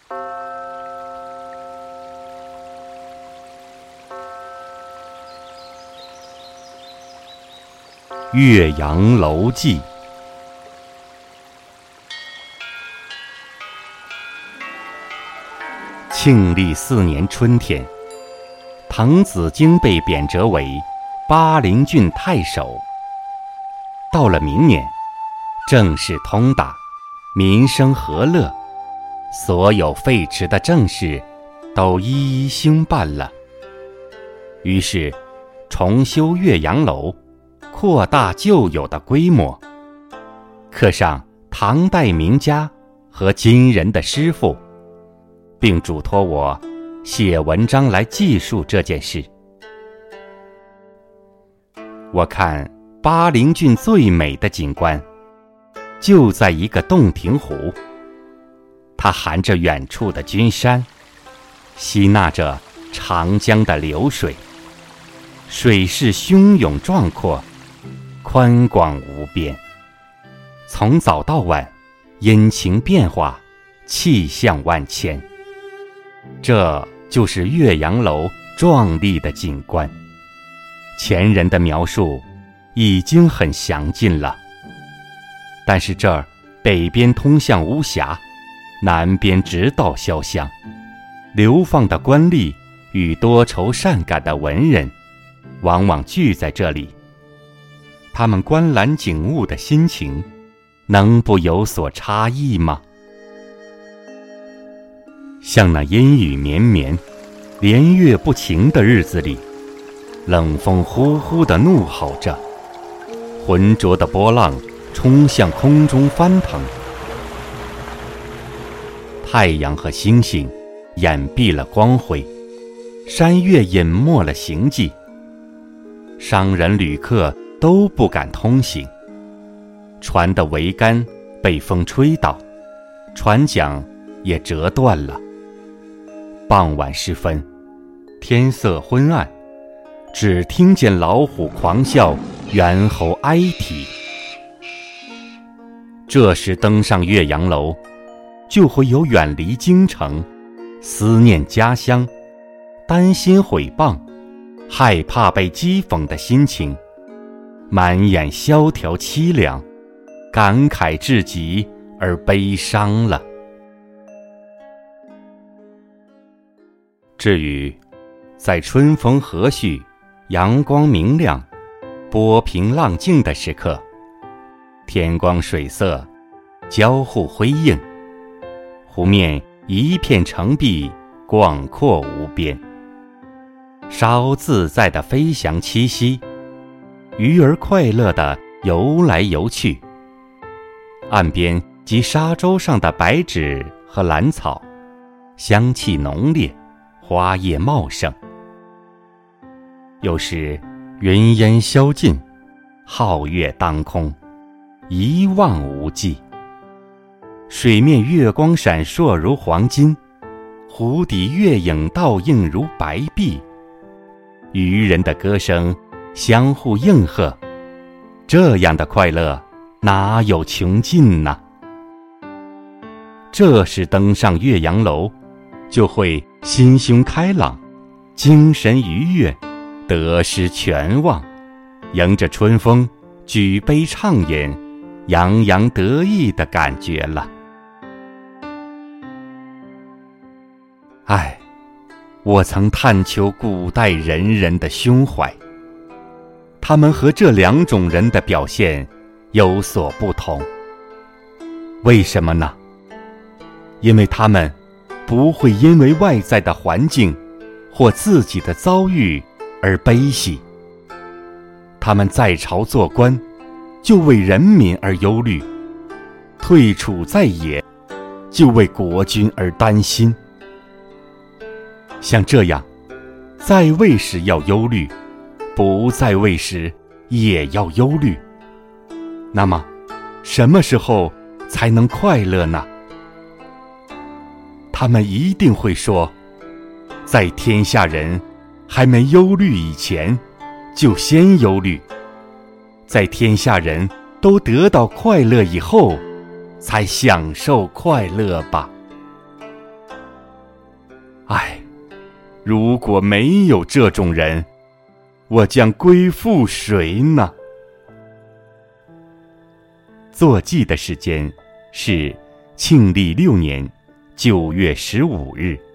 岳阳楼记。庆历4年春天，滕子京被贬谪为巴陵郡太守。到了明年，政事通达，民生和乐，所有废弛的政事都一一兴办了。于是重修岳阳楼，扩大旧有的规模，刻上唐代名家和今人的诗赋，并嘱托我写文章来记述这件事。我看巴陵郡最美的景观就在一个洞庭湖，它含着远处的君山，吸纳着长江的流水，水势汹涌壮阔，宽广无边，从早到晚，阴晴变化，气象万千。这就是岳阳楼壮丽的景观。前人的描述已经很详尽了，但是这儿北边通向巫峡，南边直到潇湘，流放的官吏与多愁善感的文人往往聚在这里，他们观览景物的心情能不有所差异吗？像那阴雨绵绵，连月不晴的日子里，冷风呼呼地怒吼着，浑浊的波浪冲向空中翻腾，太阳和星星掩蔽了光辉，山岳隐没了行迹，商人旅客都不敢通行，船的桅杆被风吹倒，船桨也折断了。傍晚时分，天色昏暗，只听见老虎狂啸，猿猴哀啼。这时登上岳阳楼，就会有远离京城，思念家乡，担心毁谤，害怕被讥讽的心情，满眼萧条凄凉，感慨至极而悲伤了。至于在春风和煦，阳光明亮，波平浪静的时刻，天光水色交互辉映，湖面一片澄碧，广阔无边，稍自在的飞翔栖息，鱼儿快乐地游来游去，岸边及沙洲上的白芷和兰草香气浓烈，花叶茂盛。有时云烟消尽，皓月当空，一望无际，水面月光闪烁如黄金，湖底月影倒映如白璧，渔人的歌声相互应和，这样的快乐哪有穷尽呢？这时登上岳阳楼，就会心胸开朗，精神愉悦，得失全忘，迎着春风举杯畅饮，洋洋得意的感觉了。唉，我曾探求古代仁人的胸怀，他们和这两种人的表现有所不同。为什么呢？因为他们不会因为外在的环境或自己的遭遇而悲喜，他们在朝做官，就为人民而忧虑；退处在野，就为国君而担心。像这样，在位时要忧虑，不在位时也要忧虑。那么，什么时候才能快乐呢？他们一定会说，在天下人还没忧虑以前，就先忧虑；在天下人都得到快乐以后，才享受快乐吧。 如果没有这种人，我将归附谁呢？坐骑的时间是庆历6年9月15日。